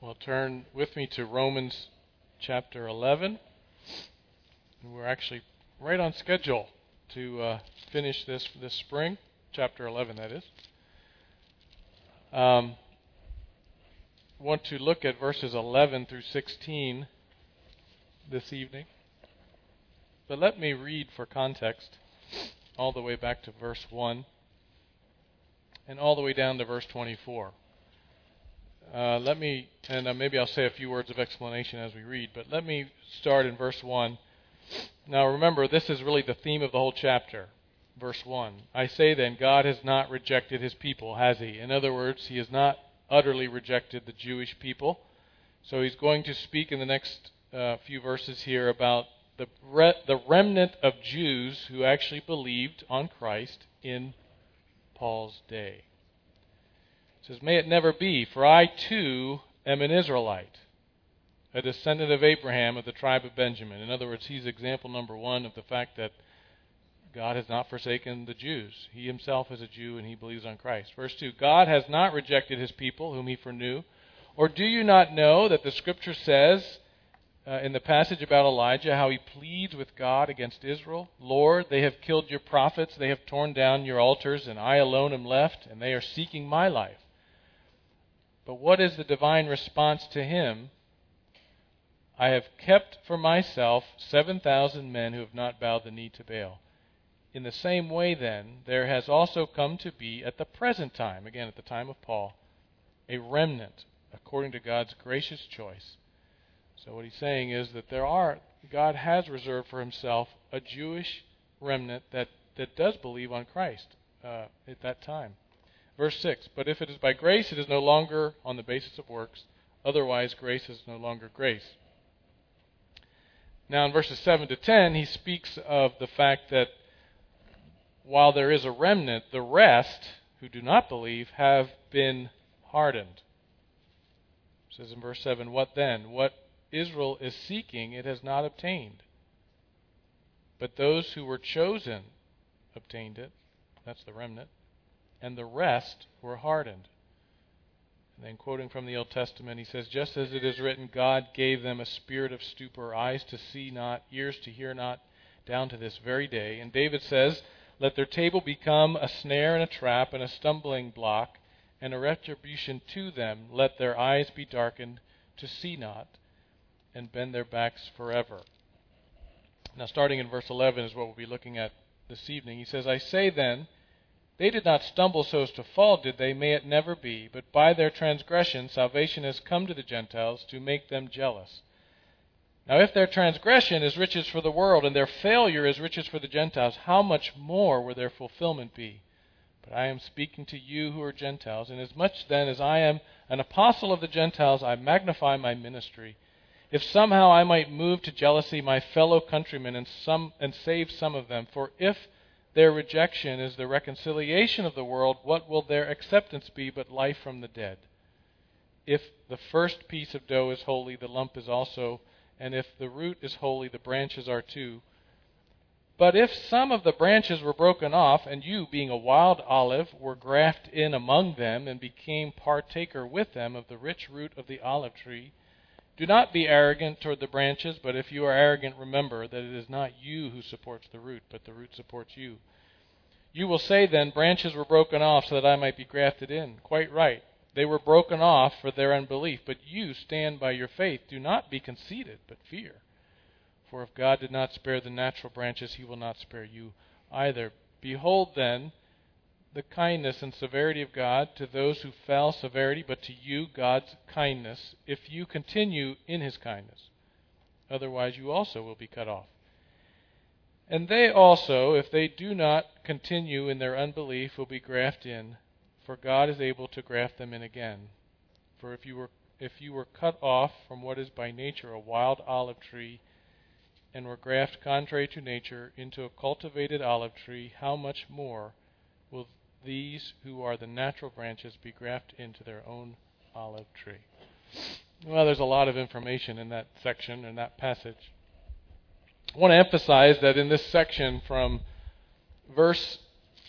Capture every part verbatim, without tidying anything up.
Well, turn with me to Romans chapter eleven. We're actually right on schedule to uh, finish this this spring, chapter eleven, that is. Um, want to look at verses eleven through sixteen this evening. But let me read for context all the way back to verse one and all the way down to verse twenty-four. Uh, let me, and uh, maybe I'll say a few words of explanation as we read, but let me start in verse one. Now remember, this is really the theme of the whole chapter. Verse one, I say then, God has not rejected his people, has he? In other words, he has not utterly rejected the Jewish people. So he's going to speak in the next uh, few verses here about the re- the remnant of Jews who actually believed on Christ in Paul's day. It says, may it never be, for I too am an Israelite, a descendant of Abraham of the tribe of Benjamin. In other words, he's example number one of the fact that God has not forsaken the Jews. He himself is a Jew and he believes on Christ. Verse two, God has not rejected his people whom he foreknew. Or do you not know that the Scripture says uh, in the passage about Elijah how he pleads with God against Israel? Lord, they have killed your prophets, they have torn down your altars, and I alone am left, and they are seeking my life. But what is the divine response to him? I have kept for myself seven thousand men who have not bowed the knee to Baal. In the same way, then, there has also come to be at the present time, again at the time of Paul, a remnant according to God's gracious choice. So what he's saying is that there are, God has reserved for himself a Jewish remnant that, that does believe on Christ uh, at that time. Verse six, but if it is by grace, it is no longer on the basis of works. Otherwise, grace is no longer grace. Now in verses seven to ten, he speaks of the fact that while there is a remnant, the rest who do not believe have been hardened. It says in verse seven, what then? What Israel is seeking, it has not obtained. But those who were chosen obtained it. That's the remnant. And the rest were hardened. And then quoting from the Old Testament, he says, just as it is written, God gave them a spirit of stupor, eyes to see not, ears to hear not, down to this very day. And David says, let their table become a snare and a trap and a stumbling block and a retribution to them. Let their eyes be darkened to see not and bend their backs forever. Now starting in verse eleven is what we'll be looking at this evening. He says, I say then, they did not stumble so as to fall, did they? May it never be. But by their transgression salvation has come to the Gentiles to make them jealous. Now if their transgression is riches for the world, and their failure is riches for the Gentiles, how much more will their fulfillment be? But I am speaking to you who are Gentiles, inasmuch then as I am an apostle of the Gentiles, I magnify my ministry. If somehow I might move to jealousy my fellow countrymen and some and save some of them, for if their rejection is the reconciliation of the world, what will their acceptance be but life from the dead? If the first piece of dough is holy, the lump is also, and if the root is holy, the branches are too. But if some of the branches were broken off, and you, being a wild olive, were grafted in among them, and became partaker with them of the rich root of the olive tree, do not be arrogant toward the branches, but if you are arrogant, remember that it is not you who supports the root, but the root supports you. You will say then, branches were broken off so that I might be grafted in. Quite right. They were broken off for their unbelief, but you stand by your faith. Do not be conceited, but fear. For if God did not spare the natural branches, he will not spare you either. Behold then the kindness and severity of God, to those who fell severity, but to you God's kindness, if you continue in his kindness. Otherwise you also will be cut off. And they also, if they do not continue in their unbelief, will be grafted in, for God is able to graft them in again. For if you were if you were cut off from what is by nature a wild olive tree, and were grafted contrary to nature into a cultivated olive tree, how much more will these who are the natural branches be grafted into their own olive tree? Well, there's a lot of information in that section, in that passage. I want to emphasize that in this section from verse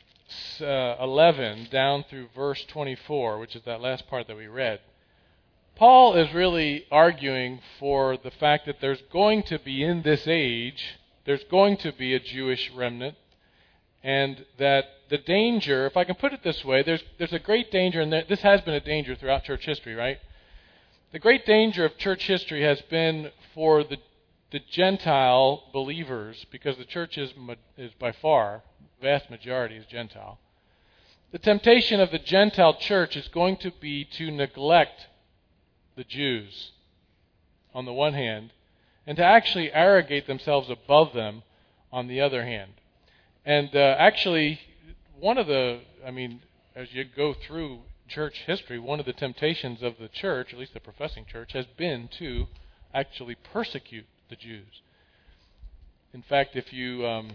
uh, eleven down through verse twenty-four, which is that last part that we read, Paul is really arguing for the fact that there's going to be, in this age, there's going to be a Jewish remnant, and that the danger, if I can put it this way, there's there's a great danger, and this has been a danger throughout church history, right? The great danger of church history has been for the the Gentile believers, because the church is is by far, vast majority is Gentile. The temptation of the Gentile church is going to be to neglect the Jews on the one hand, and to actually arrogate themselves above them on the other hand. And uh, actually, one of the, I mean, as you go through church history, one of the temptations of the church, at least the professing church, has been to actually persecute the Jews. In fact, if you um,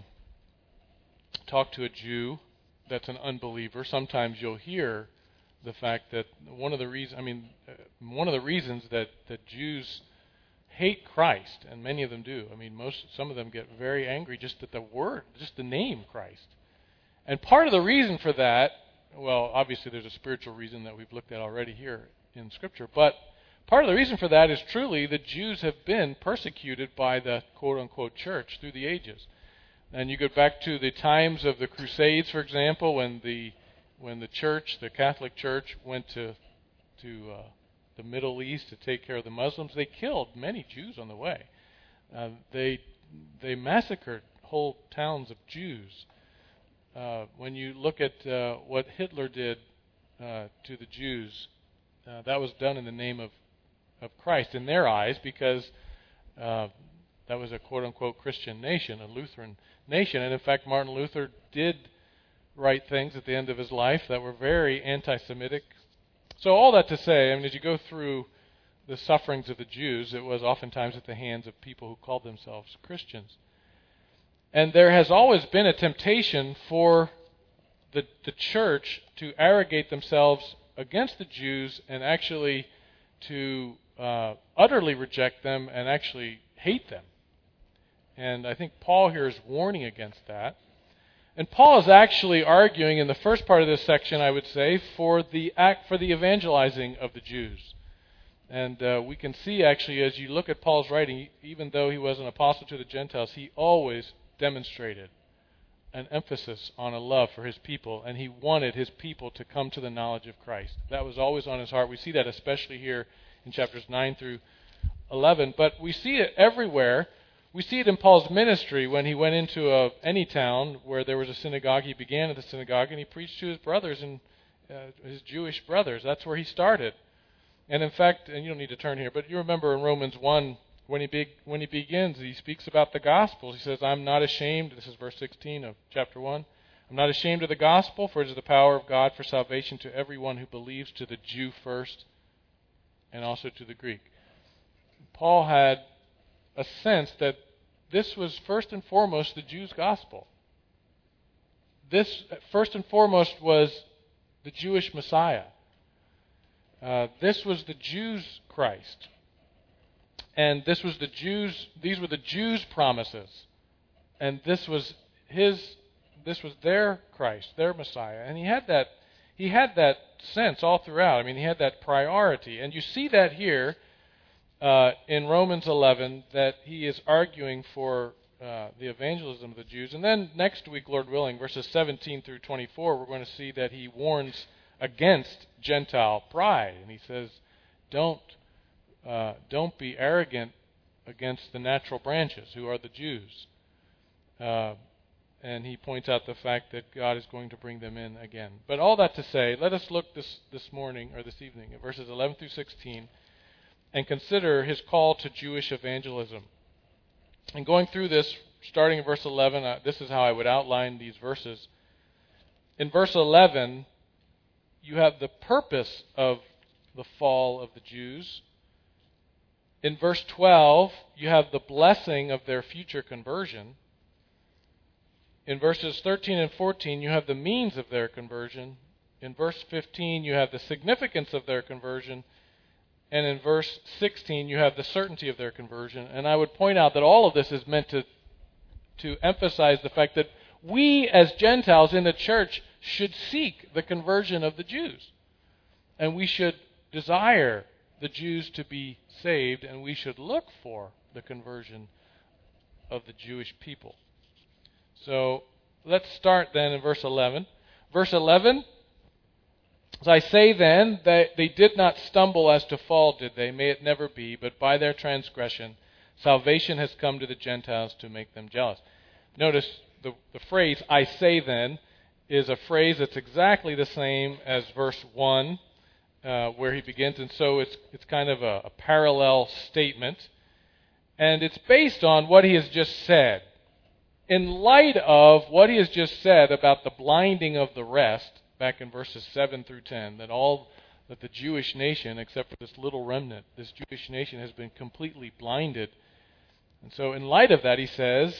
talk to a Jew that's an unbeliever, sometimes you'll hear the fact that one of the reasons, I mean, uh, one of the reasons that, that Jews hate Christ, and many of them do. I mean, most, some of them get very angry just at the word, just the name Christ. And part of the reason for that, well, obviously there's a spiritual reason that we've looked at already here in Scripture, but part of the reason for that is truly the Jews have been persecuted by the quote-unquote church through the ages. And you go back to the times of the Crusades, for example, when the when the church, the Catholic Church, went to to uh, the Middle East to take care of the Muslims. They killed many Jews on the way. Uh, they they massacred whole towns of Jews. Uh, when you look at uh, what Hitler did uh, to the Jews, uh, that was done in the name of, of Christ in their eyes, because uh, that was a quote-unquote Christian nation, a Lutheran nation. And in fact, Martin Luther did write things at the end of his life that were very anti-Semitic. So all that to say, I mean, as you go through the sufferings of the Jews, it was oftentimes at the hands of people who called themselves Christians. And there has always been a temptation for the, the church to arrogate themselves against the Jews and actually to uh, utterly reject them and actually hate them. And I think Paul here is warning against that. And Paul is actually arguing in the first part of this section, I would say, for the act for the evangelizing of the Jews. And uh, we can see actually, as you look at Paul's writing, even though he was an apostle to the Gentiles, he always demonstrated an emphasis on a love for his people, and he wanted his people to come to the knowledge of Christ. That was always on his heart. We see that especially here in chapters nine through eleven, but we see it everywhere. We see it in Paul's ministry when he went into a, any town where there was a synagogue. He began at the synagogue and he preached to his brothers and uh, his Jewish brothers. That's where he started. And in fact, and you don't need to turn here, but you remember in Romans one, when he be, when he begins, he speaks about the gospel. He says, I'm not ashamed, this is verse sixteen of chapter one, I'm not ashamed of the gospel, for it is the power of God for salvation to everyone who believes, to the Jew first and also to the Greek. Paul had a sense that this was first and foremost the Jews' gospel. This, first and foremost, was the Jewish Messiah. Uh, this was the Jews' Christ. And this was the Jews, these were the Jews' promises. And this was his, this was their Christ, their Messiah. And he had that, he had that sense all throughout. I mean, he had that priority. And you see that here Uh, in Romans eleven, that he is arguing for uh, the evangelism of the Jews. And then next week, Lord willing, verses seventeen through twenty-four, we're going to see that he warns against Gentile pride. And he says, don't, uh, don't be arrogant against the natural branches, who are the Jews. Uh, and he points out the fact that God is going to bring them in again. But all that to say, let us look this, this morning, or this evening, at verses eleven through sixteen, and consider his call to Jewish evangelism. And going through this, starting in verse eleven, uh, this is how I would outline these verses. In verse eleven, you have the purpose of the fall of the Jews. In verse twelve, you have the blessing of their future conversion. In verses thirteen and fourteen, you have the means of their conversion. In verse fifteen, you have the significance of their conversion. And in verse sixteen, you have the certainty of their conversion. And I would point out that all of this is meant to, to emphasize the fact that we as Gentiles in the church should seek the conversion of the Jews. And we should desire the Jews to be saved, and we should look for the conversion of the Jewish people. So let's start then in verse eleven. Verse eleven, as I say then, that they did not stumble as to fall, did they? May it never be, but by their transgression salvation has come to the Gentiles to make them jealous. Notice the, the phrase, I say then, is a phrase that's exactly the same as verse one, uh, where he begins, and so it's it's kind of a, a parallel statement. And it's based on what he has just said. In light of what he has just said about the blinding of the rest, back in verses seven through ten, that all that the Jewish nation, except for this little remnant, this Jewish nation has been completely blinded. And so in light of that, he says,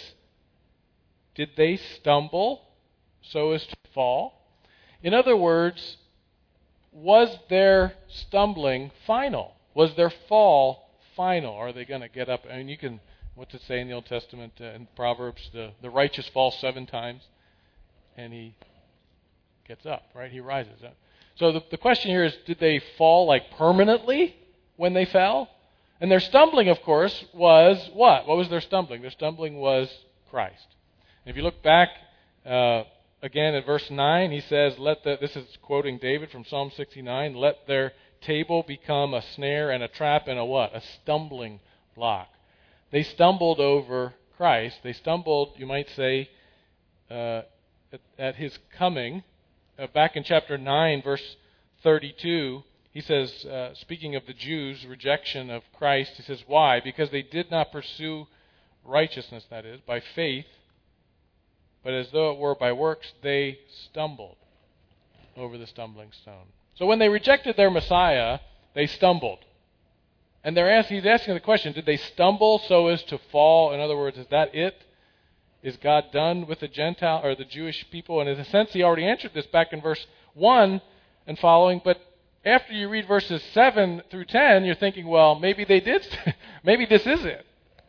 did they stumble so as to fall? In other words, was their stumbling final? Was their fall final? Are they going to get up? I mean, you can, what's it say in the Old Testament, uh, in Proverbs, the, the righteous falls seven times, and he gets up, right? He rises up. So the, the question here is, did they fall like permanently when they fell? And their stumbling, of course, was what? What was their stumbling? Their stumbling was Christ. And if you look back uh, again at verse nine, he says, "Let the," this is quoting David from Psalm sixty-nine, "Let their table become a snare and a trap and a what? A stumbling block." They stumbled over Christ. They stumbled, you might say, uh, at, at his coming. Uh, back in chapter nine, verse thirty-two, he says, uh, speaking of the Jews' rejection of Christ, he says, why? Because they did not pursue righteousness, that is, by faith, but as though it were by works, they stumbled over the stumbling stone. So when they rejected their Messiah, they stumbled. And they're asking, he's asking the question, did they stumble so as to fall? In other words, is that it? Is God done with the Gentile or the Jewish people? And in a sense, he already answered this back in verse one and following, but after you read verses seven through ten, you're thinking, well, maybe they did, maybe this is it.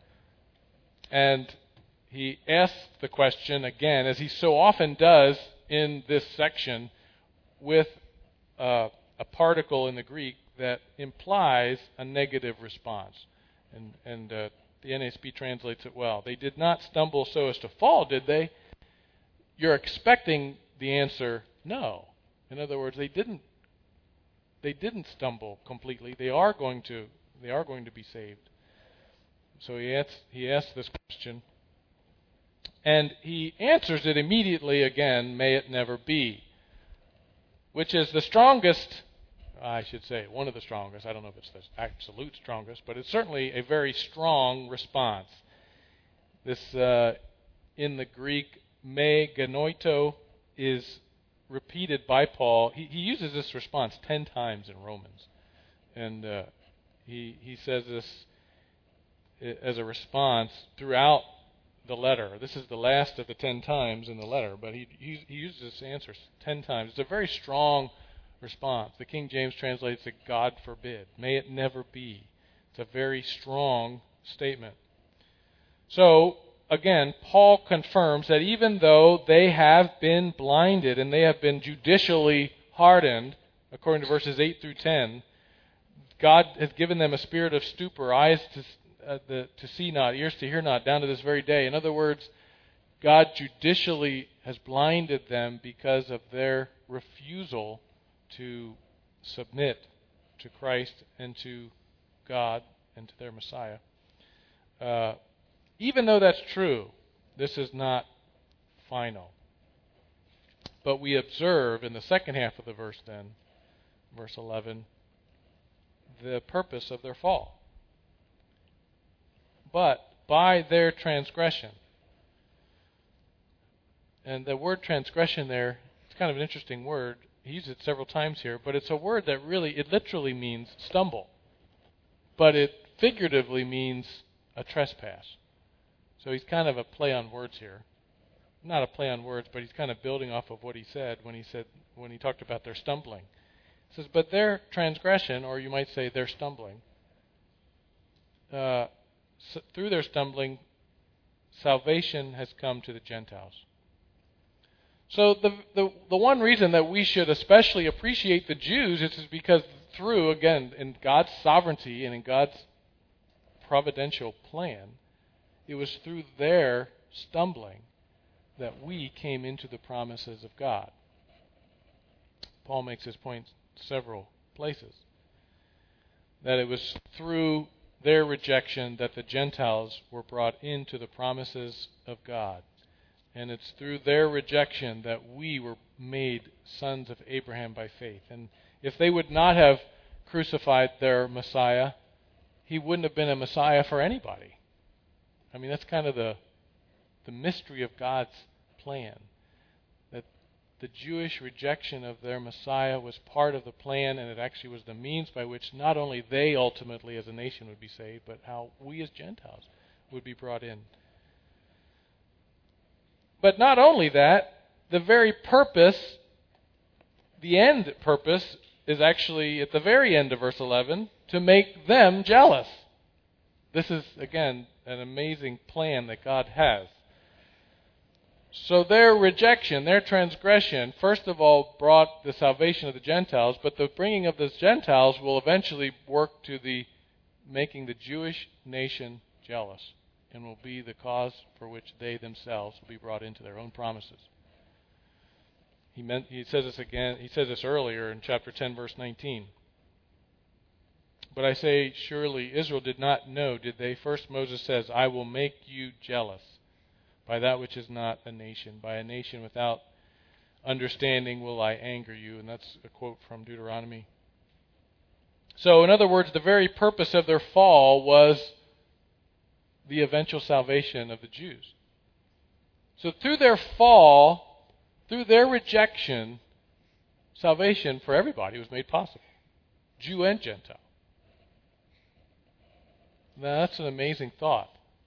And he asks the question again, as he so often does in this section, with uh, a particle in the Greek that implies a negative response. And, and uh, the N A S B translates it well. They did not stumble so as to fall, did they? You're expecting the answer, no. In other words, they didn't. They didn't stumble completely. They are going to. They are going to be saved. So he asks, he asks this question, and he answers it immediately again. May it never be, which is the strongest. I should say one of the strongest. I don't know if it's the absolute strongest, but it's certainly a very strong response. This uh, in the Greek, me genoito, is repeated by Paul. He, he uses this response ten times in Romans. And uh, he, he says this as a response throughout the letter. This is the last of the ten times in the letter, but he, he, he uses this answer ten times. It's a very strong response. The King James translates it, God forbid. May it never be. It's a very strong statement. So, again, Paul confirms that even though they have been blinded and they have been judicially hardened, according to verses eight through ten, God has given them a spirit of stupor, eyes to, uh, the, to see not, ears to hear not, down to this very day. In other words, God judicially has blinded them because of their refusal to submit to Christ and to God and to their Messiah. Uh, Even though that's true, this is not final. But we observe in the second half of the verse then, verse eleven, the purpose of their fall. But by their transgression. And the word transgression there, it's kind of an interesting word. He uses it several times here, but it's a word that really, it literally means stumble. But it figuratively means a trespass. So he's kind of a play on words here. Not a play on words, but he's kind of building off of what he said when he said when he talked about their stumbling. He says, but their transgression, or you might say their stumbling, uh, so through their stumbling, salvation has come to the Gentiles. So the, the the one reason that we should especially appreciate the Jews is because through, again, in God's sovereignty and in God's providential plan, it was through their stumbling that we came into the promises of God. Paul makes this point several places. That it was through their rejection that the Gentiles were brought into the promises of God. And it's through their rejection that we were made sons of Abraham by faith. And if they would not have crucified their Messiah, he wouldn't have been a Messiah for anybody. I mean, that's kind of the the mystery of God's plan. That the Jewish rejection of their Messiah was part of the plan, and it actually was the means by which not only they ultimately as a nation would be saved, but how we as Gentiles would be brought in. But not only that, the very purpose, the end purpose, is actually at the very end of verse eleven, to make them jealous. This is, again, an amazing plan that God has. So their rejection, their transgression, first of all brought the salvation of the Gentiles, but the bringing of the Gentiles will eventually work to the making the Jewish nation jealous, and will be the cause for which they themselves will be brought into their own promises. He meant he says this again, he says this earlier in chapter ten, verse nineteen. But I say, surely Israel did not know, did they? First Moses says, I will make you jealous by that which is not a nation. By a nation without understanding will I anger you. And that's a quote from Deuteronomy. So, in other words, the very purpose of their fall was the eventual salvation of the Jews. So through their fall, through their rejection, salvation for everybody was made possible. Jew and Gentile. Now, that's an amazing thought.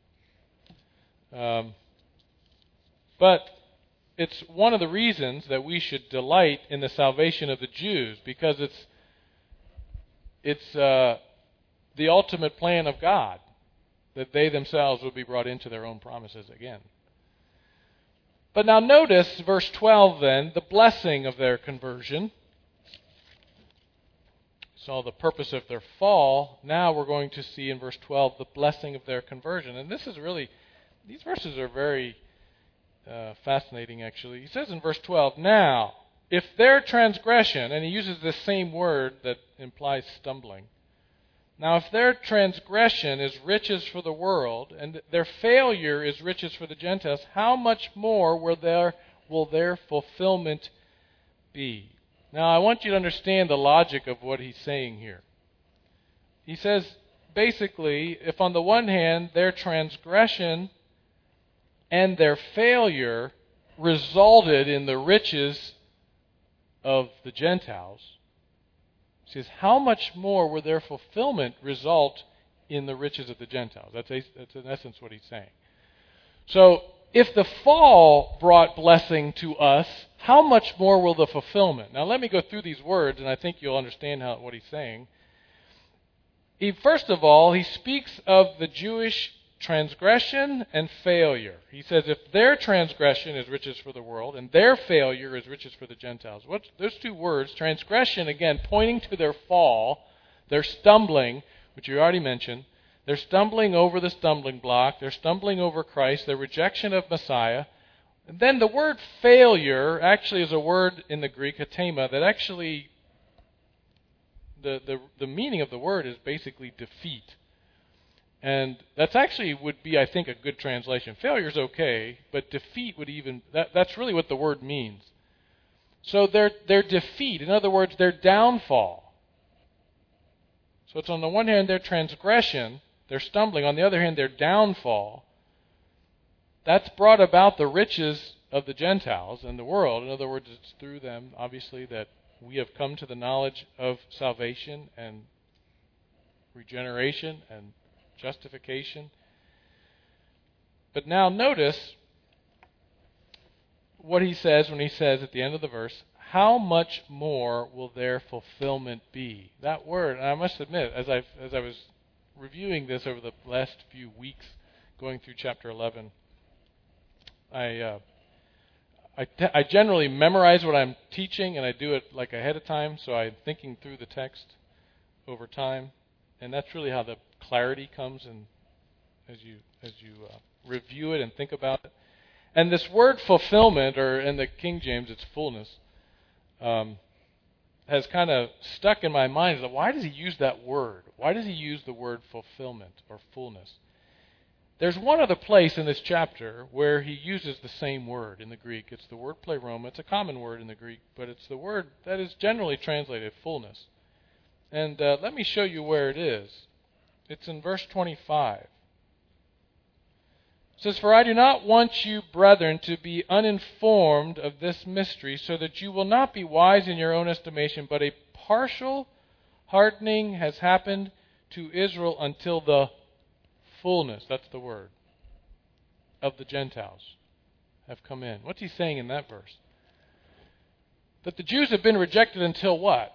Um, but it's one of the reasons that we should delight in the salvation of the Jews, because it's it's uh, the ultimate plan of God, that they themselves will be brought into their own promises again. But now notice verse twelve then, the blessing of their conversion. Saw the purpose of their fall. Now we're going to see in verse twelve the blessing of their conversion. And this is really, these verses are very uh, fascinating actually. He says in verse twelve, now, if their transgression, and he uses this same word that implies stumbling. Now if their transgression is riches for the world, and their failure is riches for the Gentiles, how much more will their, will their fulfillment be? Now, I want you to understand the logic of what he's saying here. He says, basically, if on the one hand, their transgression and their failure resulted in the riches of the Gentiles, he says, how much more will their fulfillment result in the riches of the Gentiles? That's, a, that's in essence what he's saying. So, if the fall brought blessing to us, how much more will the fulfillment? Now let me go through these words, and I think you'll understand how, what he's saying. He, first of all, he speaks of the Jewish transgression and failure. He says if their transgression is riches for the world, and their failure is riches for the Gentiles. What's those two words? Transgression, again, pointing to their fall, their stumbling, which you already mentioned. They're stumbling over the stumbling block. They're stumbling over Christ. Their rejection of Messiah. And then the word failure actually is a word in the Greek, hatema, that actually, the, the, the meaning of the word is basically defeat. And that's actually would be, I think, a good translation. Failure is okay, but defeat would even, that, that's really what the word means. So their, their defeat, in other words, their downfall. So it's on the one hand their transgression, their stumbling, on the other hand their downfall. That's brought about the riches of the Gentiles and the world. In other words, it's through them, obviously, that we have come to the knowledge of salvation and regeneration and justification. But now notice what he says when he says at the end of the verse, how much more will their fulfillment be? That word, and I must admit, as I as I was reviewing this over the last few weeks, going through chapter eleven, I uh, I, te- I generally memorize what I'm teaching, and I do it like ahead of time, so I'm thinking through the text. over time, and that's really how the clarity comes and as you as you uh, review it and think about it. And this word fulfillment, or in the King James, it's fullness, um, has kind of stuck in my mind. Like, why does he use that word? Why does he use the word fulfillment or fullness? There's one other place in this chapter where he uses the same word in the Greek. It's the word pleroma. It's a common word in the Greek, but it's the word that is generally translated fullness. And uh, let me show you where it is. It's in verse twenty-five. It says, "For I do not want you, brethren, to be uninformed of this mystery, so that you will not be wise in your own estimation, but a partial hardening has happened to Israel until the fullness," that's the word, "of the Gentiles have come in." What's he saying in that verse? That the Jews have been rejected until what?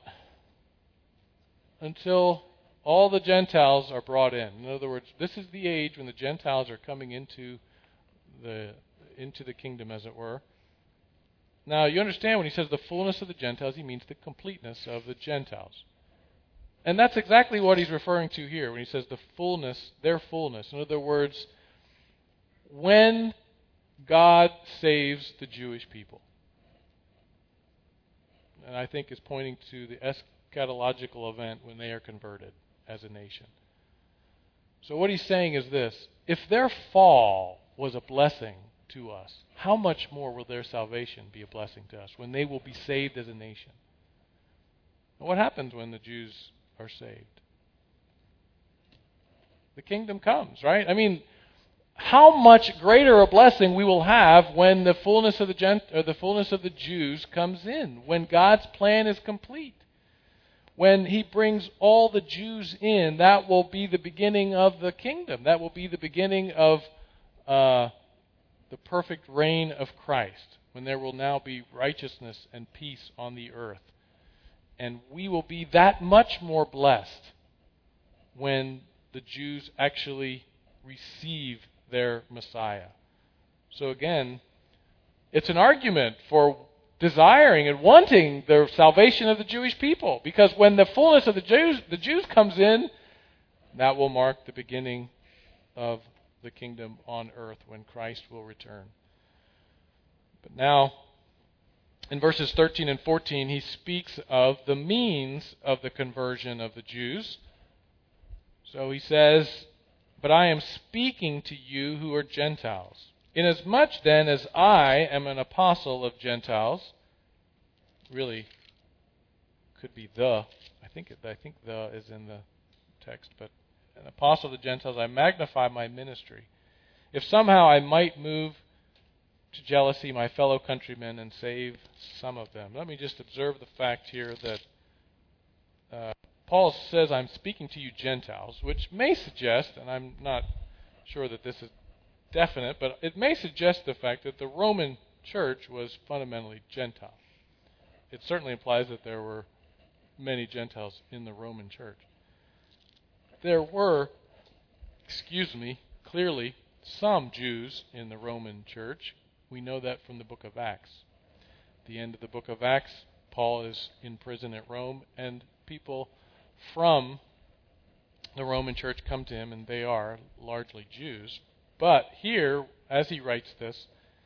Until all the Gentiles are brought in. In other words, this is the age when the Gentiles are coming into the into the kingdom, as it were. Now, you understand when he says the fullness of the Gentiles, he means the completeness of the Gentiles. And that's exactly what he's referring to here when he says the fullness, their fullness. In other words, when God saves the Jewish people. And I think is pointing to the eschatological event when they are converted as a nation. So what he's saying is this: if their fall was a blessing to us, how much more will their salvation be a blessing to us when they will be saved as a nation? And what happens when the Jews are saved? The kingdom comes, right? I mean, how much greater a blessing we will have when the fullness of the Gent- or the fullness of the Jews comes in, when God's plan is complete. When he brings all the Jews in, that will be the beginning of the kingdom. That will be the beginning of uh, the perfect reign of Christ, when there will now be righteousness and peace on the earth. And we will be that much more blessed when the Jews actually receive their Messiah. So again, it's an argument for desiring and wanting the salvation of the Jewish people, because when the fullness of the Jews the Jews comes in, that will mark the beginning of the kingdom on earth when Christ will return. But now, in verses thirteen and fourteen, he speaks of the means of the conversion of the Jews. So he says, "But I am speaking to you who are Gentiles. Inasmuch then as I am an apostle of Gentiles," really could be the, I think it, I think the is in the text, but an apostle of the Gentiles, "I magnify my ministry, if somehow I might move to jealousy my fellow countrymen and save some of them." Let me just observe the fact here that uh, Paul says, "I'm speaking to you Gentiles," which may suggest, and I'm not sure that this is definite, but it may suggest the fact that the Roman church was fundamentally Gentile. It certainly implies that there were many Gentiles in the Roman church. There were, excuse me, clearly some Jews in the Roman church. We know that from the book of Acts. At the end of the book of Acts, Paul is in prison at Rome, and people from the Roman church come to him, and they are largely Jews. But here, as he writes this,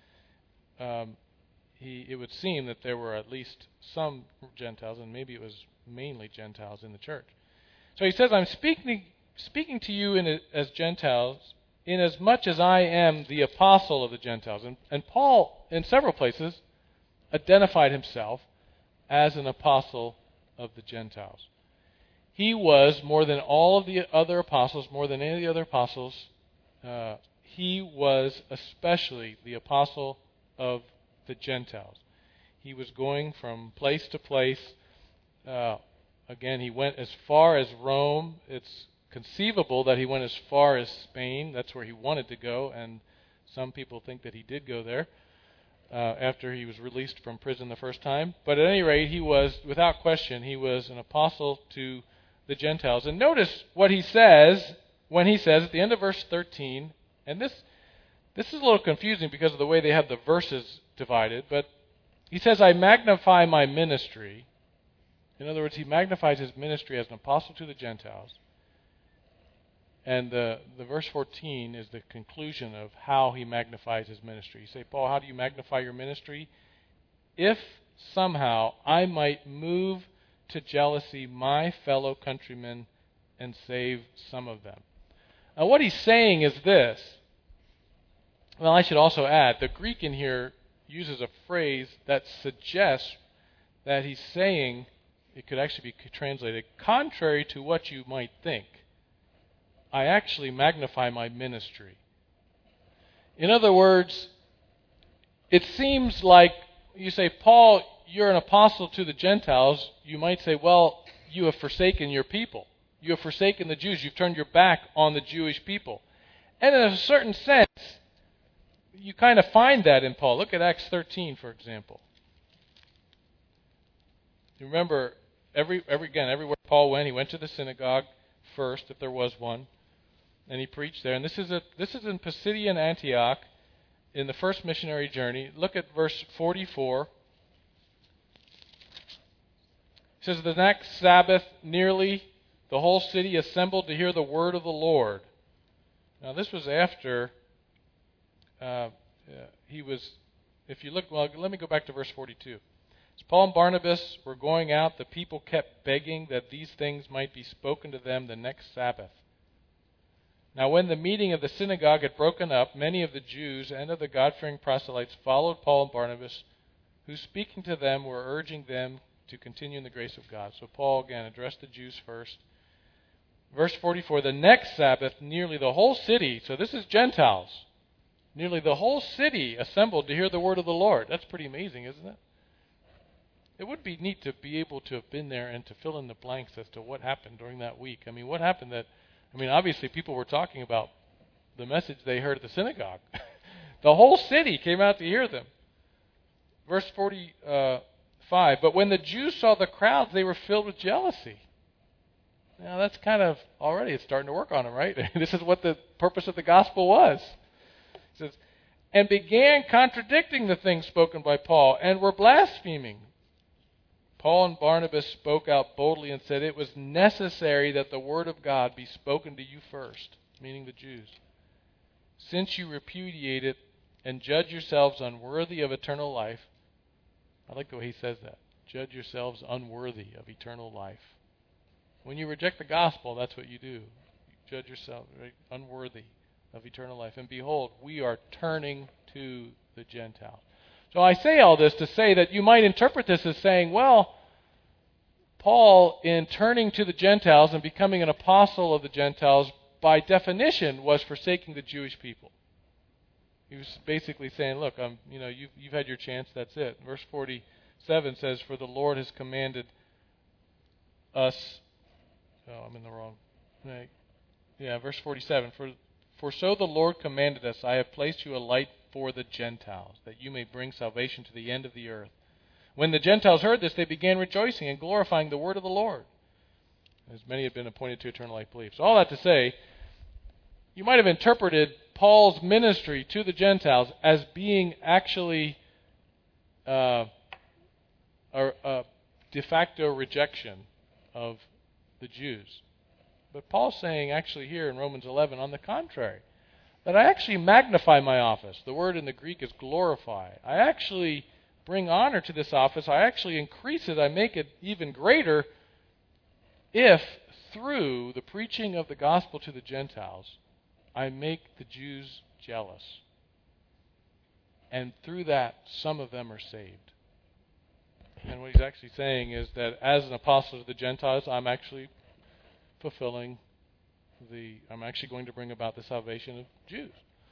um, he, it would seem that there were at least some Gentiles, and maybe it was mainly Gentiles in the church. So he says, "I'm speaking speaking to you in a, as Gentiles, inasmuch as I am the apostle of the Gentiles." And, and Paul, in several places, identified himself as an apostle of the Gentiles. He was, more than all of the other apostles, more than any of the other apostles, uh, he was especially the apostle of the Gentiles. He was going from place to place. Uh, again, he went as far as Rome. It's conceivable that he went as far as Spain. That's where he wanted to go, and some people think that he did go there uh, after he was released from prison the first time. But at any rate, he was, without question, he was an apostle to the Gentiles. And notice what he says when he says at the end of verse thirteen, and this this is a little confusing because of the way they have the verses divided, but he says, "I magnify my ministry." In other words, he magnifies his ministry as an apostle to the Gentiles. And the, the verse fourteen is the conclusion of how he magnifies his ministry. You say, Paul, how do you magnify your ministry? If somehow I might move to jealousy my fellow countrymen and save some of them. Now what he's saying is this. Well, I should also add, the Greek in here uses a phrase that suggests that he's saying, it could actually be translated, contrary to what you might think, I actually magnify my ministry. In other words, it seems like you say, Paul, you're an apostle to the Gentiles. You might say, well, you have forsaken your people. You have forsaken the Jews. You've turned your back on the Jewish people. And in a certain sense, you kind of find that in Paul. Look at Acts thirteen, for example. You remember, every, every again, everywhere Paul went, he went to the synagogue first, if there was one, and he preached there. And this is a this is in Pisidian Antioch, in the first missionary journey. Look at verse forty-four. It says, the next Sabbath, nearly the whole city assembled to hear the word of the Lord. Now, this was after uh, uh, he was, if you look, well, let me go back to verse forty-two. As Paul and Barnabas were going out, the people kept begging that these things might be spoken to them the next Sabbath. Now, when the meeting of the synagogue had broken up, many of the Jews and of the God-fearing proselytes followed Paul and Barnabas, who, speaking to them, were urging them to continue in the grace of God. So Paul, again, addressed the Jews first. Verse forty-four, the next Sabbath, nearly the whole city, so this is Gentiles, nearly the whole city assembled to hear the word of the Lord. That's pretty amazing, isn't it? It would be neat to be able to have been there and to fill in the blanks as to what happened during that week. I mean, what happened that, I mean, obviously people were talking about the message they heard at the synagogue. The whole city came out to hear them. Verse forty-five, but when the Jews saw the crowds, they were filled with jealousy. Now that's kind of, already it's starting to work on them, right? This is what the purpose of the gospel was. It says, and began contradicting the things spoken by Paul, and were blaspheming. Paul and Barnabas spoke out boldly and said, it was necessary that the word of God be spoken to you first, meaning the Jews. Since you repudiate it and judge yourselves unworthy of eternal life. I like the way he says that. Judge yourselves unworthy of eternal life. When you reject the gospel, that's what you do. You judge yourself right, unworthy of eternal life. And behold, we are turning to the Gentiles. So I say all this to say that you might interpret this as saying, well, Paul, in turning to the Gentiles and becoming an apostle of the Gentiles, by definition, was forsaking the Jewish people. He was basically saying, look, um, you know, you've, you've had your chance, that's it. Verse forty-seven says, for the Lord has commanded us, oh, I'm in the wrong, right. Yeah, verse forty-seven, for, for so the Lord commanded us, I have placed you a light for the Gentiles, that you may bring salvation to the end of the earth. When the Gentiles heard this, they began rejoicing and glorifying the word of the Lord, as many had been appointed to eternal life believe. So all that to say, you might have interpreted Paul's ministry to the Gentiles as being actually uh, a, a de facto rejection of the Jews. But Paul's saying actually here in Romans eleven, on the contrary, that I actually magnify my office. The word in the Greek is glorify. I actually bring honor to this office. I actually increase it. I make it even greater if, through the preaching of the gospel to the Gentiles, I make the Jews jealous. And through that, some of them are saved. And what he's actually saying is that as an apostle to the Gentiles, I'm actually fulfilling The, I'm actually going to bring about the salvation of Jews.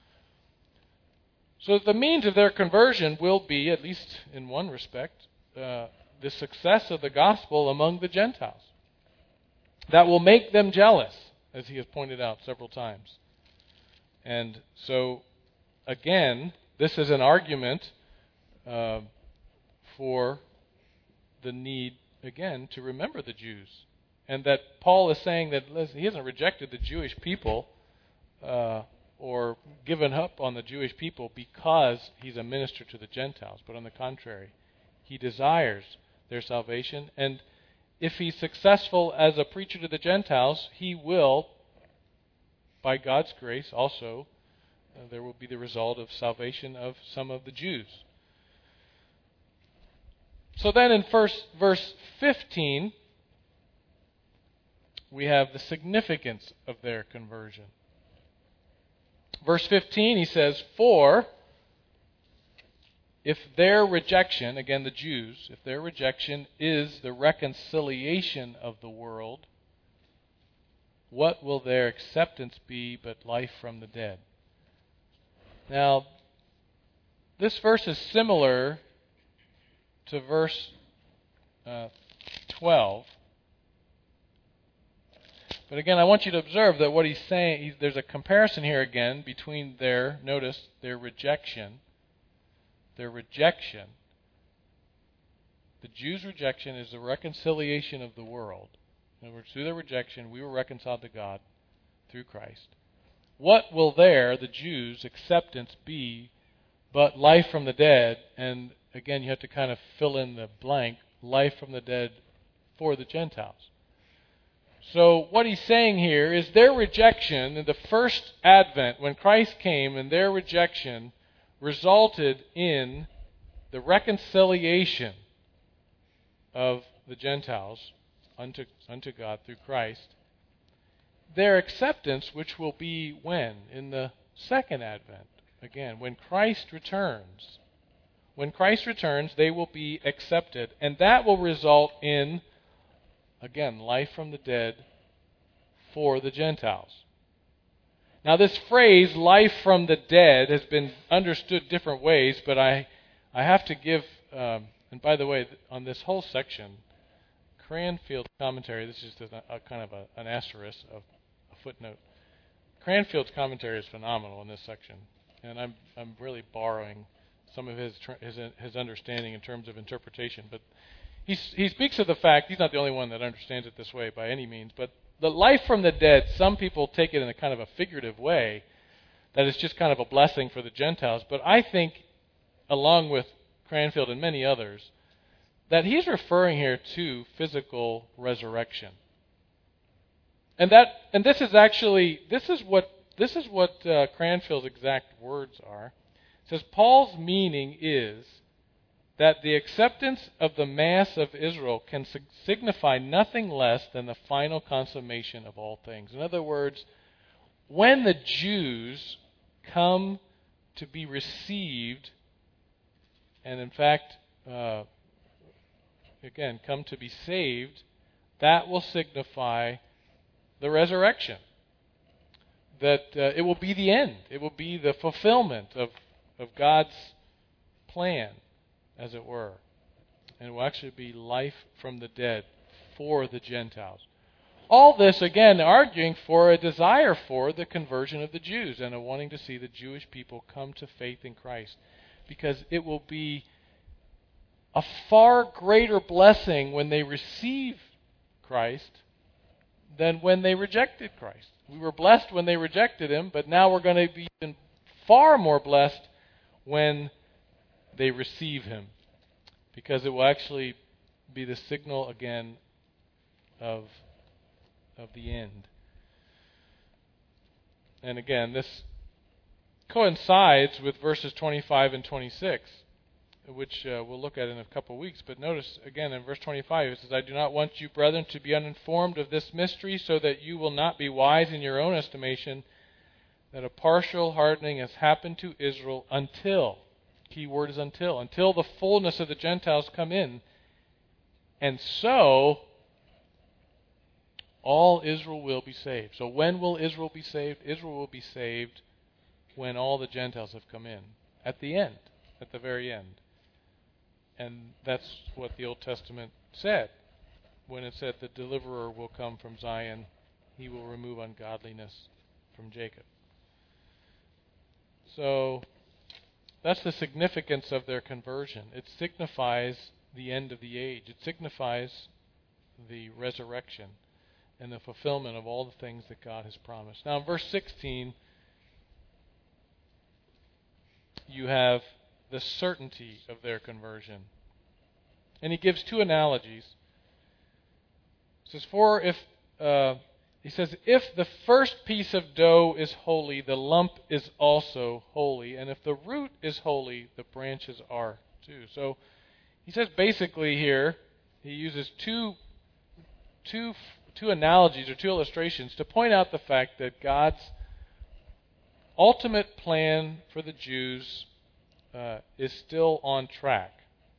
So the means of their conversion will be, at least in one respect, uh, the success of the gospel among the Gentiles. That will make them jealous, as he has pointed out several times. And so, again, this is an argument uh, for the need, again, to remember the Jews. And that Paul is saying that listen, he hasn't rejected the Jewish people uh, or given up on the Jewish people because he's a minister to the Gentiles. But on the contrary, he desires their salvation. And if he's successful as a preacher to the Gentiles, he will, by God's grace, also, uh, there will be the result of salvation of some of the Jews. So then in first, verse fifteen, we have the significance of their conversion. Verse fifteen, he says, "For if their rejection," again the Jews, "if their rejection is the reconciliation of the world, what will their acceptance be but life from the dead?" Now, this verse is similar to verse uh, twelve. But again, I want you to observe that what he's saying, he's, there's a comparison here again between their, notice, their rejection, their rejection. The Jews' rejection is the reconciliation of the world. In other words, through their rejection, we were reconciled to God through Christ. What will their, the Jews' acceptance be but life from the dead? And again, you have to kind of fill in the blank, life from the dead for the Gentiles. So what he's saying here is their rejection in the first advent, when Christ came, and their rejection resulted in the reconciliation of the Gentiles unto, unto God through Christ. Their acceptance, which will be when? In the second advent. Again, when Christ returns. When Christ returns, they will be accepted. And that will result in, again, life from the dead for the Gentiles. Now this phrase, life from the dead, has been understood different ways, but I, I have to give, um, and by the way, on this whole section, Cranfield's commentary, this is just a, a kind of a, an asterisk, a, a footnote. Cranfield's commentary is phenomenal in this section, and I'm I'm really borrowing some of his his his understanding in terms of interpretation. But he he speaks of the fact, he's not the only one that understands it this way by any means, but the life from the dead, some people take it in a kind of a figurative way, that it's just kind of a blessing for the Gentiles. But I think, along with Cranfield and many others, that he's referring here to physical resurrection. And that and this is actually this is what this is what uh, Cranfield's exact words are. It says Paul's meaning is that the acceptance of the mass of Israel can sig- signify nothing less than the final consummation of all things. In other words, when the Jews come to be received, and in fact, uh, again, come to be saved, that will signify the resurrection. That uh, it will be the end. It will be the fulfillment of, of God's plan, as it were. And it will actually be life from the dead for the Gentiles. All this, again, arguing for a desire for the conversion of the Jews and a wanting to see the Jewish people come to faith in Christ. Because it will be a far greater blessing when they receive Christ than when they rejected Christ. We were blessed when they rejected Him, but now we're going to be even far more blessed when they receive Him, because it will actually be the signal again of, of the end. And again, this coincides with verses twenty-five and twenty-six, which uh, we'll look at in a couple of weeks. But notice again in verse twenty-five, it says, "I do not want you, brethren, to be uninformed of this mystery, so that you will not be wise in your own estimation, that a partial hardening has happened to Israel until," key word is until, "until the fullness of the Gentiles come in. And so all Israel will be saved." So when will Israel be saved? Israel will be saved when all the Gentiles have come in. At the end. At the very end. And that's what the Old Testament said. When it said the deliverer will come from Zion, he will remove ungodliness from Jacob. So that's the significance of their conversion. It signifies the end of the age. It signifies the resurrection and the fulfillment of all the things that God has promised. Now in verse sixteen, you have the certainty of their conversion. And he gives two analogies. says, for if, uh, he says, if the first piece of dough is holy, the lump is also holy. And if the root is holy, the branches are too. So he says basically here, he uses two, two, two analogies or two illustrations to point out the fact that God's ultimate plan for the Jews uh, is still on track.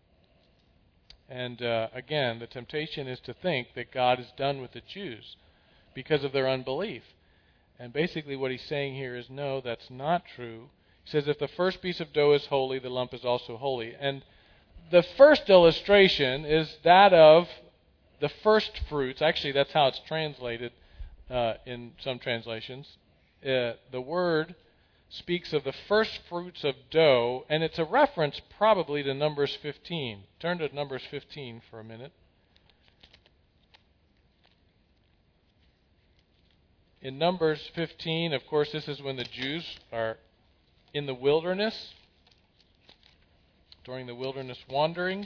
And uh, again, the temptation is to think that God is done with the Jews because of their unbelief. And basically what he's saying here is, no, that's not true. He says, if the first piece of dough is holy, the lump is also holy. And the first illustration is that of the first fruits. Actually, that's how it's translated uh, in some translations. Uh, the word speaks of the first fruits of dough, and it's a reference probably to Numbers fifteen. Turn to Numbers fifteen for a minute. In Numbers fifteen, of course, this is when the Jews are in the wilderness, during the wilderness wanderings.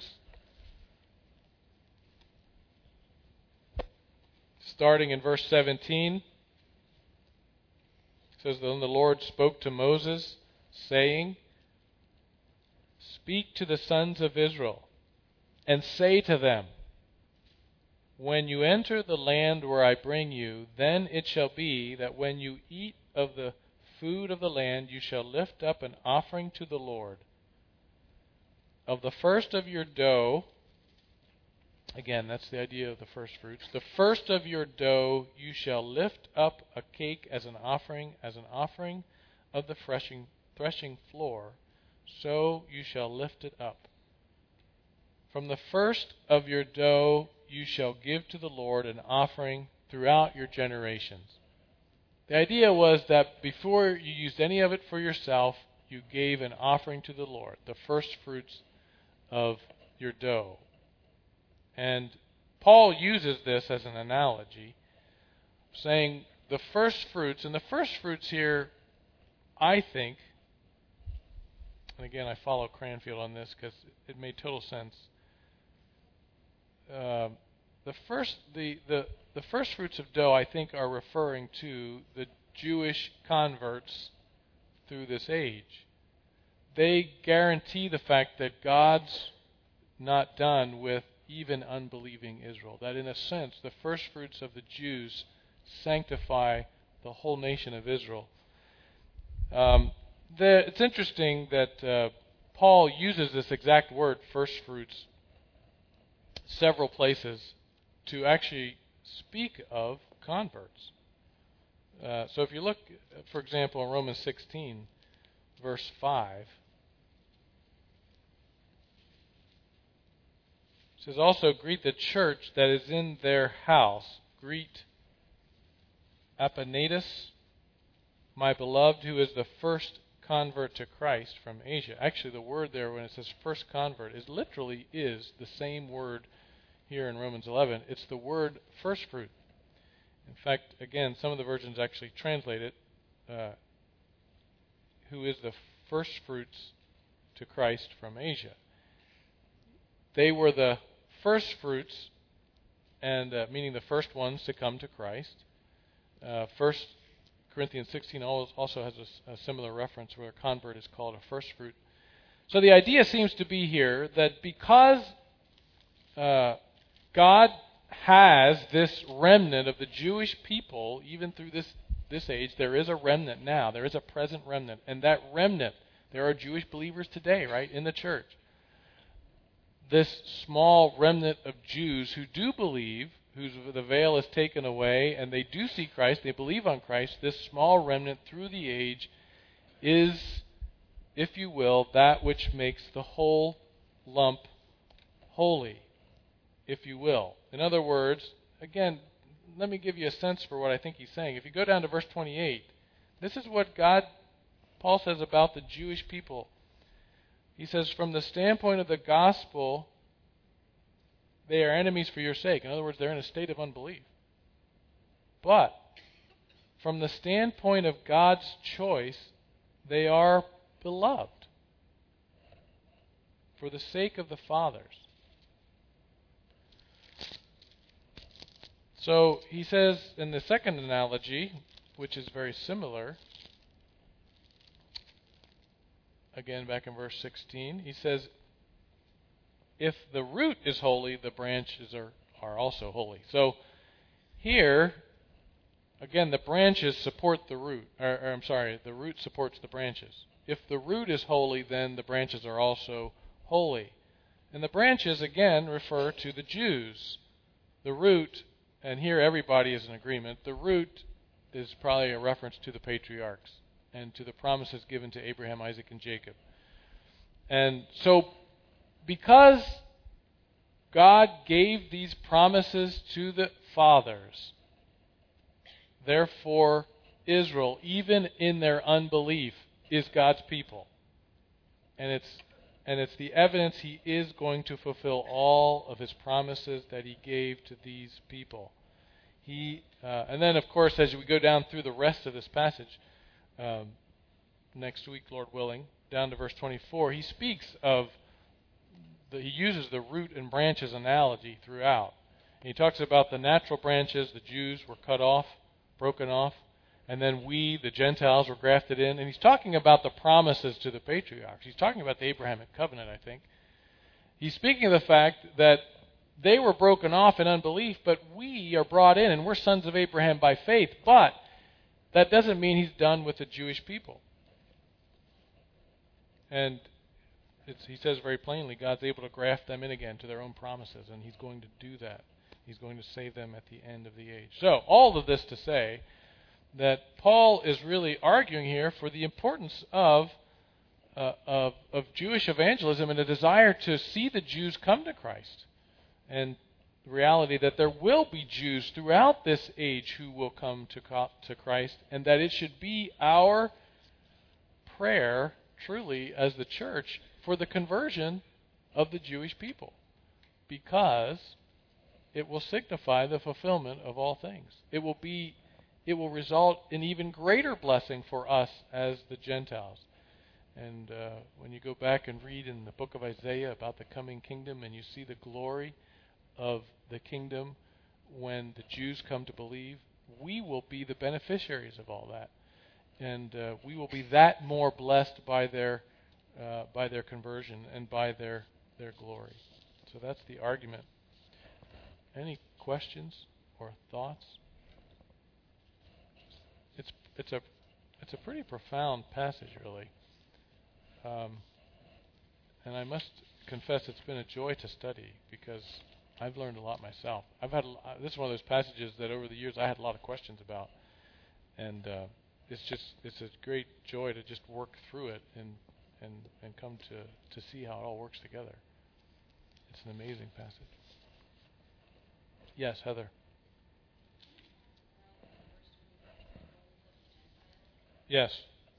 Starting in verse seventeen, it says, then the Lord spoke to Moses, saying, speak to the sons of Israel, and say to them, when you enter the land where I bring you, then it shall be that when you eat of the food of the land, you shall lift up an offering to the Lord. Of the first of your dough, again, that's the idea of the first fruits, the first of your dough you shall lift up a cake as an offering, as an offering of the threshing, threshing floor, so you shall lift it up. From the first of your dough you shall give to the Lord an offering throughout your generations. The idea was that before you used any of it for yourself, you gave an offering to the Lord, the first fruits of your dough. And Paul uses this as an analogy, saying the first fruits, and the first fruits here, I think, and again I follow Cranfield on this because it made total sense. Uh, the first the, the the first fruits of dough, I think, are referring to the Jewish converts through this age. They guarantee the fact that God's not done with even unbelieving Israel. That in a sense, the first fruits of the Jews sanctify the whole nation of Israel. Um, the, it's interesting that uh, Paul uses this exact word, first fruits, several places to actually speak of converts. Uh, so if you look, for example, in Romans sixteen, verse five, it says, also greet the church that is in their house. Greet Epaenetus, my beloved, who is the first convert to Christ from Asia. Actually, the word there, when it says first convert, is literally is the same word here in Romans eleven. It's the word first fruit. In fact, again, some of the versions actually translate it, uh, who is the first fruits to Christ from Asia. They were the first fruits, and uh, meaning the first ones to come to Christ. Uh, First Corinthians sixteen also has a, a similar reference where a convert is called a first fruit. So the idea seems to be here that because uh, God has this remnant of the Jewish people, even through this, this age, there is a remnant now. There is a present remnant. And that remnant, there are Jewish believers today, right, in the church. This small remnant of Jews who do believe, whose the veil is taken away, and they do see Christ, they believe on Christ, this small remnant through the age is, if you will, that which makes the whole lump holy, if you will. In other words, again, let me give you a sense for what I think he's saying. If you go down to verse twenty-eight, this is what God, Paul says about the Jewish people. He says, from the standpoint of the gospel, they are enemies for your sake. In other words, they're in a state of unbelief. But from the standpoint of God's choice, they are beloved for the sake of the fathers. So he says in the second analogy, which is very similar, again back in verse sixteen, he says, if the root is holy, the branches are, are also holy. So here, again, the branches support the root. Or, or I'm sorry, the root supports the branches. If the root is holy, then the branches are also holy. And the branches, again, refer to the Jews. The root, and here everybody is in agreement, the root is probably a reference to the patriarchs and to the promises given to Abraham, Isaac, and Jacob. And so, because God gave these promises to the fathers, therefore Israel, even in their unbelief, is God's people. And it's and it's the evidence He is going to fulfill all of His promises that He gave to these people. He uh, and then, of course, as we go down through the rest of this passage, um, next week, Lord willing, down to verse twenty-four, he speaks of, the, he uses the root and branches analogy throughout. And he talks about the natural branches, the Jews were cut off, broken off, and then we, the Gentiles, were grafted in. And he's talking about the promises to the patriarchs. He's talking about the Abrahamic covenant, I think. He's speaking of the fact that they were broken off in unbelief, but we are brought in, and we're sons of Abraham by faith. But that doesn't mean he's done with the Jewish people. And it's, he says very plainly, God's able to graft them in again to their own promises, and He's going to do that. He's going to save them at the end of the age. So, all of this to say that Paul is really arguing here for the importance of, uh, of, of Jewish evangelism and a desire to see the Jews come to Christ. And the reality that there will be Jews throughout this age who will come to, to Christ, and that it should be our prayer, truly, as the church, for the conversion of the Jewish people, because it will signify the fulfillment of all things. It will be, it will result in even greater blessing for us as the Gentiles. And uh, when you go back and read in the book of Isaiah about the coming kingdom, and you see the glory of the kingdom when the Jews come to believe, we will be the beneficiaries of all that. And uh, we will be that more blessed by their uh, by their conversion and by their their glory. So that's the argument. Any questions or thoughts? It's it's a it's a pretty profound passage, really. Um, and I must confess, it's been a joy to study because I've learned a lot myself. I've had a, this is one of those passages that over the years I had a lot of questions about, and uh, it's just it's a great joy to just work through it and and and come to to see how it all works together. It's an amazing passage. Yes, Heather. Yes.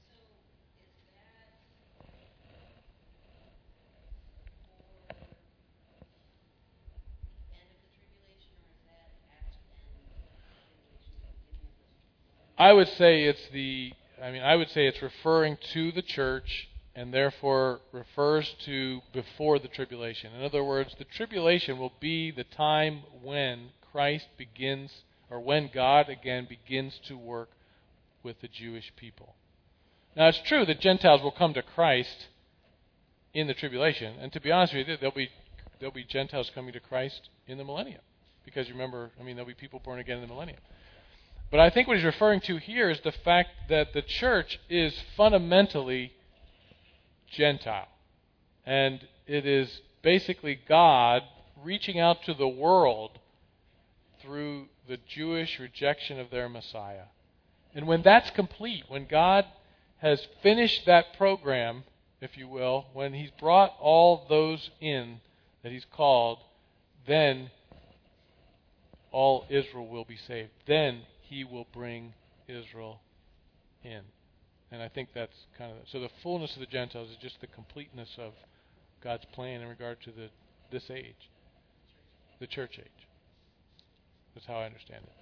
I would say it's the, I mean, I would say it's referring to the church and therefore refers to before the tribulation. In other words, the tribulation will be the time when Christ begins, or when God again begins to work with the Jewish people. Now, it's true that Gentiles will come to Christ in the tribulation, and to be honest with you, there'll be there'll be Gentiles coming to Christ in the millennium, because remember, I mean, there'll be people born again in the millennium. But I think what he's referring to here is the fact that the church is fundamentally Gentile. And it is basically God reaching out to the world through the Jewish rejection of their Messiah. And when that's complete, when God has finished that program, if you will, when He's brought all those in that He's called, then all Israel will be saved. Then He will bring Israel in. And I think that's kind of... So the fullness of the Gentiles is just the completeness of God's plan in regard to the this age, the church age. That's how I understand it.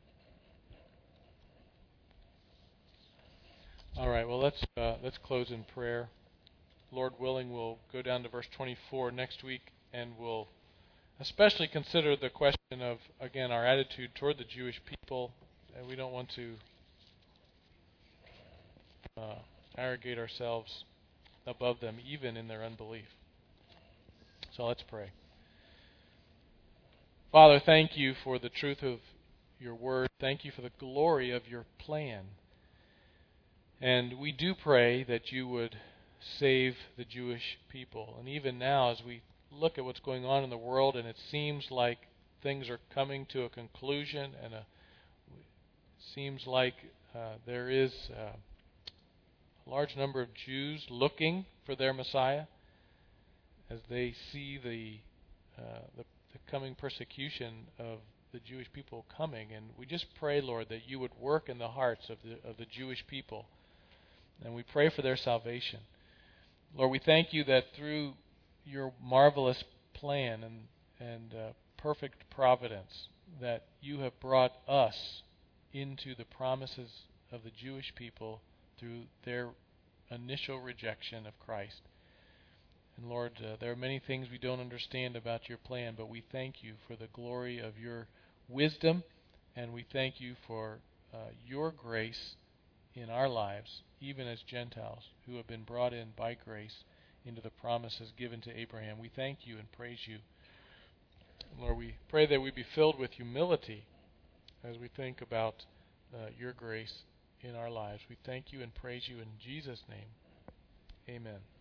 All right, well, let's uh, let's close in prayer. Lord willing, we'll go down to verse twenty-four next week, and we'll especially consider the question of, again, our attitude toward the Jewish people. And we don't want to uh, arrogate ourselves above them, even in their unbelief. So let's pray. Father, thank you for the truth of your word. Thank you for the glory of your plan. And we do pray that you would save the Jewish people. And even now, as we look at what's going on in the world, and it seems like things are coming to a conclusion, and a, it seems like uh, there is uh, a large number of Jews looking for their Messiah as they see the, uh, the the coming persecution of the Jewish people coming. And we just pray, Lord, that you would work in the hearts of the of the Jewish people. And we pray for their salvation. Lord, we thank you that through your marvelous plan and, and uh, perfect providence, that you have brought us into the promises of the Jewish people through their initial rejection of Christ. And Lord, uh, there are many things we don't understand about your plan, but we thank you for the glory of your wisdom, and we thank you for uh, your grace in our lives, even as Gentiles who have been brought in by grace into the promises given to Abraham. We thank you and praise you. Lord, we pray that we be filled with humility as we think about uh, your grace in our lives. We thank you and praise you in Jesus' name. Amen.